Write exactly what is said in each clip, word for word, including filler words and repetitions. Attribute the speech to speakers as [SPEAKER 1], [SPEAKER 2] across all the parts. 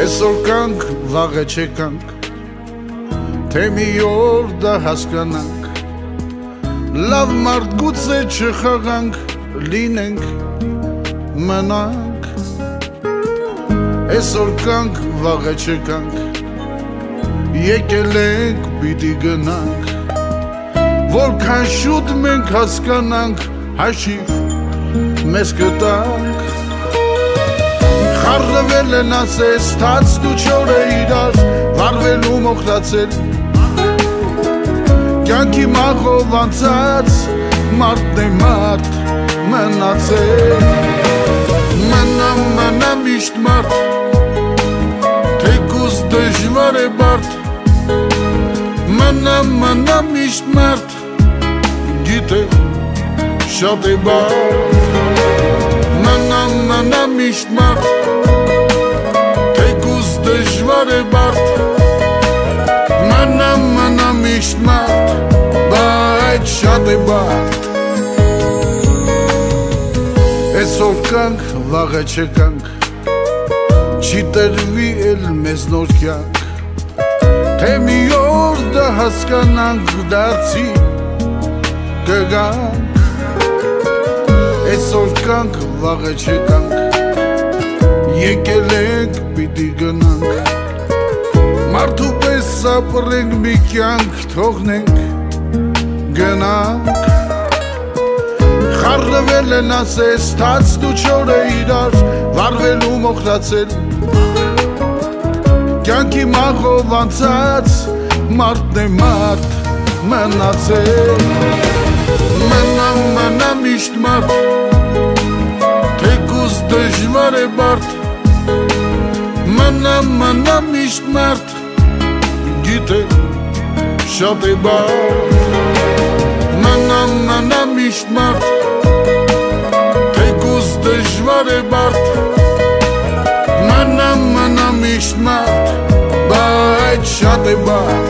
[SPEAKER 1] Այսօր կանք, վաղը չեկանք, թե մի օր դա հասկանանք, լավ մարդ գուցե չխաղանք, լինենք, մնանք, այսօր կանք, վաղը չեկանք, եկել ենք, պիտի գնանք, որքան շուտ մենք հասկանանք, հաշիվ մեզ կտանք, խառնվել են ասես, թաց դու չորը իրար, վարվելու մոխրացել, կյանքի մաղով անցած, մարդն է մարդ, մնացել, մնա, մնա միշտ մարդ, թեկուզ դժվար է բարդ, մնա, մնա միշտ մարդ, գիտե, շատ է բարդ, մնա, մնա միշտ մարդ, թեկուզ դժվար է բարդ, մնա, մնա միշտ մարդ, բայց շատ է բարդ, այսօր կանք, վաղը չեկանք, չի տրվի էլ մեզ նոր կյանք, թե մի օր դա հասկանանք, դարձի կգանք, այսօր կանք, վաղը չեկանք, եկել ենք, պիտի գնանք, մարդու պես ապրենք մի կյանք, թողնենք, գնանք, խառնվել են ասես, թաց դու չորը իրար, վարվելու մոխրացել, կյանքի մաղով անցած, մարդն է մարդ, մնացել, մնա, մնա միշտ մարդ, թեկուզ դժվար է բարդ, մնա, մնա միշտ մարդ, գիտե, շատ է բարդ, մնա, մնա միշտ մարդ, թեկուզ դժվար է բարդ, մնա, մնա միշտ մարդ, բայց շատ է բարդ,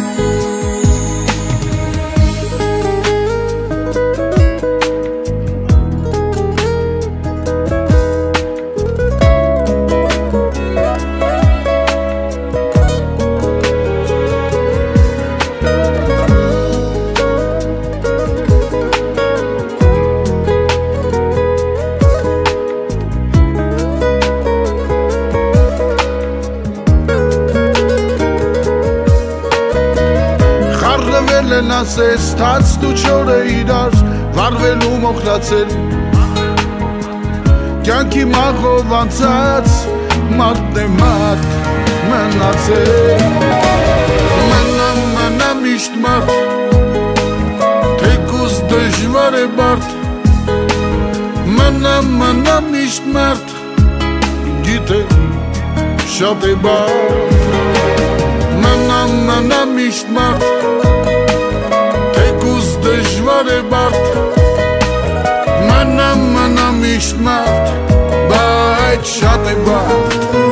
[SPEAKER 1] խառնվել են ասես, թաց դու չորը իրար, վարվելու մոխրացել, կյանքի մաղով անցած, մարդն է մարդ, մնացել, մնա, մնա միշտ մարդ, թեկուզ դժվար է բարդ, մնա, մնա միշտ մարդ, գիտե, շատ է բարդ, մնա, մնա միշտ մարդ, թեկուզ դժվար է բարդ, մնա, մնա միշտ մարդ, բայց շատ է բարդ,